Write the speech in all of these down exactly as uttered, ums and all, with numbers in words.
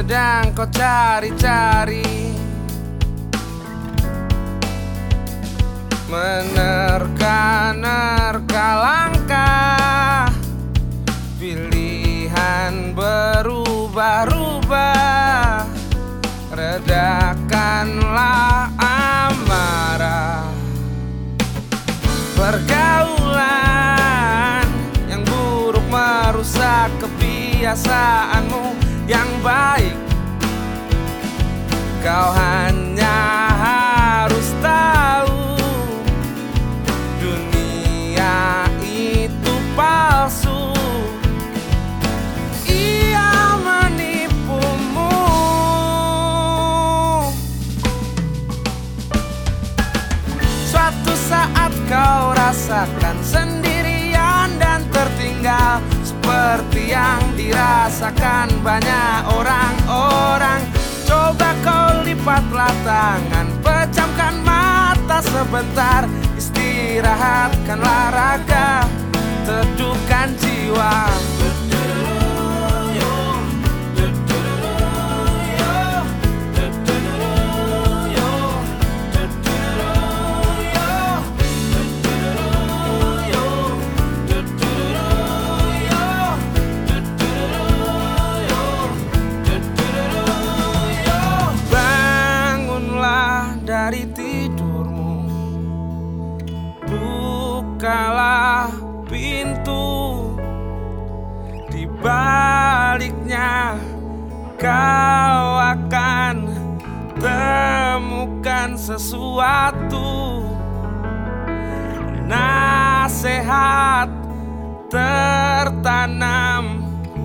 sedang kau cari-cari, menerka-nerka langkah, pilihan berubah-ubah. Redakanlah amarah, pergaulan yang buruk merusak kebiasaanmu yang baik. Kau hanya harus tahu, dunia itu palsu. Ia menipumu. Suatu saat kau rasakan sendirian dan tertinggal, seperti yang dirasakan banyak orang-orang. Coba kau lipatlah tangan, pejamkan mata sebentar, istirahatkanlah raga, teduhkan jiwa. Dari tidurmu, bukalah pintu. Di baliknya kau akan temukan sesuatu. Nasihat tertanam,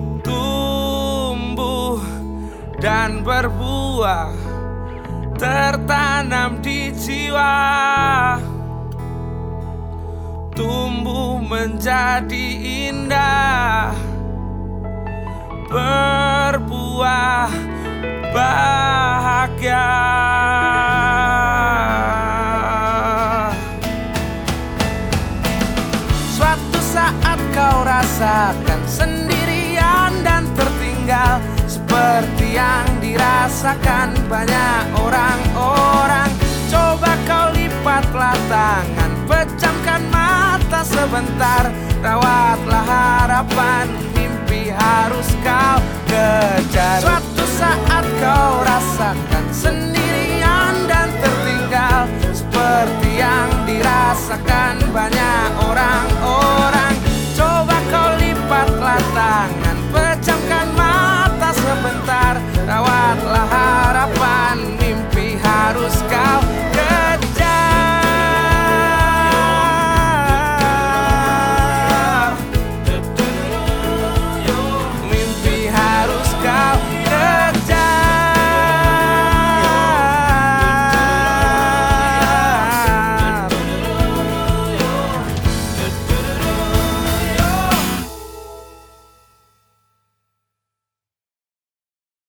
tumbuh dan berbuah, tertanam di jiwa, tumbuh menjadi indah, berbuah bahagia. Suatu saat kau rasakan sendirian dan tertinggal, seperti yang dirasakan banyak orang-orang. Coba kau lipatlah tangan, pejamkan mata sebentar, rawatlah harapan, mimpi harus kau kejar. Suatu saat kau rasakan sendirian dan tertinggal, seperti yang dirasakan banyak orang-orang.